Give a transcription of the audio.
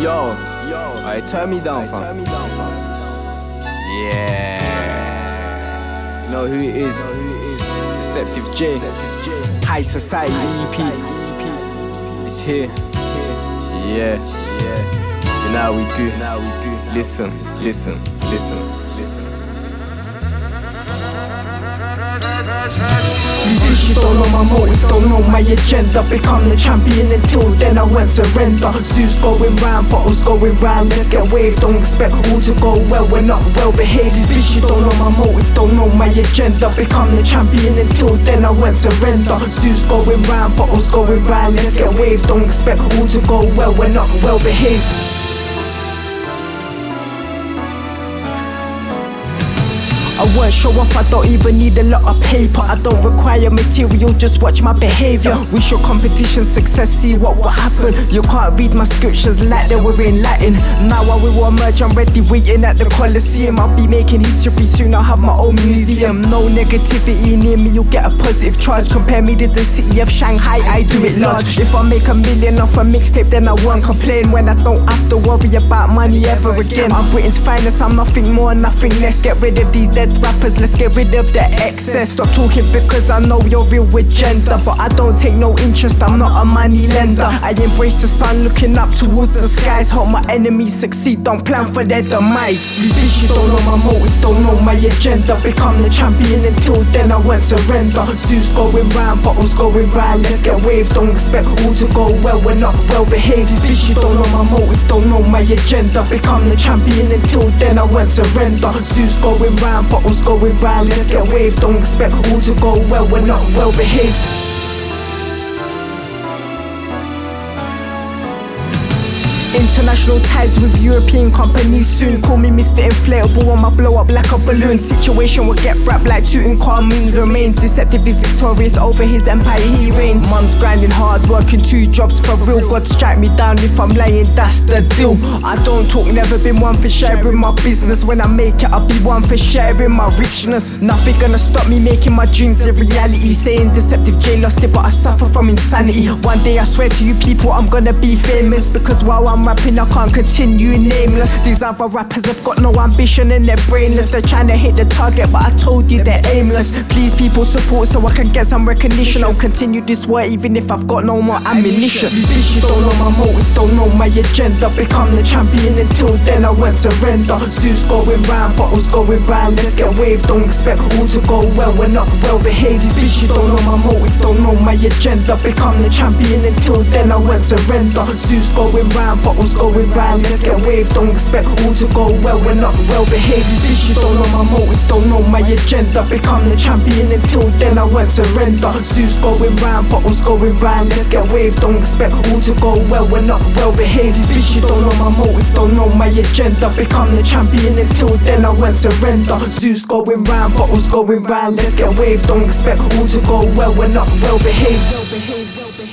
Yo, alright, turn me down, fam. Yeah, you know who it is? Deceptive J, High Society EP. It's here. Yeah. You know how we do. Listen. These bitches don't know my motive, don't know my agenda. Become the champion, until then I won't surrender. Zeus going round, bottles going round, let's get waved. Don't expect all to go well, we're not well behaved. These bitches don't know my motive, don't know my agenda. Become the champion, until then I won't surrender. Zeus going round, bottles going round, let's get waved. Don't expect all to go well, we're not well behaved. I won't show off, I don't even need a lot of paper. I don't require material, just watch my behavior. We show competition success, see what will happen. You can't read my scriptures like they were in Latin. Now I will emerge, I'm ready waiting at the Colosseum. I'll be making history soon, I'll have my own museum. No negativity near me, you'll get a positive charge. Compare me to the city of Shanghai, I do it large. If I make $1 million off a mixtape, then I won't complain. When I don't have to worry about money ever again. I'm Britain's finest, I'm nothing more, nothing less. Get rid of these dead rappers, let's get rid of the excess. Stop talking because I know you're real with gender, but I don't take no interest, I'm not a money lender. I embrace the sun, looking up towards the skies. Hope my enemies succeed, don't plan for their demise. These bitches don't know my motive, don't know my agenda. Become the champion, until then I won't surrender. Zeus going round, bottles going round, let's get waved. Don't expect all to go well, we're not well behaved. These bitches don't know my motive, don't know my agenda. Become the champion, until then I won't surrender. Zeus going round, bottles going round, let's get waved. Don't expect all to go well, we're not well behaved. International ties with European companies soon. Call me Mr. Inflatable, I'ma blow up like a balloon. Situation will get wrapped like Tutankhamun's remains. Deceptive is victorious, over his empire he reigns. Mum's grinding hard, working 2 jobs for real. God strike me down if I'm lying, that's the deal. I don't talk, never been one for sharing my business. When I make it, I'll be one for sharing my richness. Nothing gonna stop me making my dreams a reality. Saying Deceptive J lost it, but I suffer from insanity. One day I swear to you people, I'm gonna be famous. Because while I'm rapping, I can't continue nameless. These other rappers have got no ambition and they're brainless. They're trying to hit the target, but I told you they're aimless. Please people support so I can get some recognition. I'll continue this war even if I've got no more ammunition. These bitches don't know my motive, don't know my agenda. Become the champion, until then I won't surrender. Zeus going round, bottles going round, let's get waved. Don't expect all to go well, we're not well behaved. These bitches don't know my motive, don't know my agenda. Become the champion, until then I won't surrender. Zeus going round, bottles going round, let's get waved. Don't expect all to go well, we're not well behaved. These bitches don't know my motive, don't know my agenda. Become the champion, until then I won't surrender. Zeus going round, bottles going round, let's get waved. Don't expect all to go well, we're not well behaved. These bitches don't know my motive, don't know my agenda. Become the champion, until then I won't surrender. Zeus going round, bottles going round, let's get waved. Don't expect all to go well, we're not well behaved.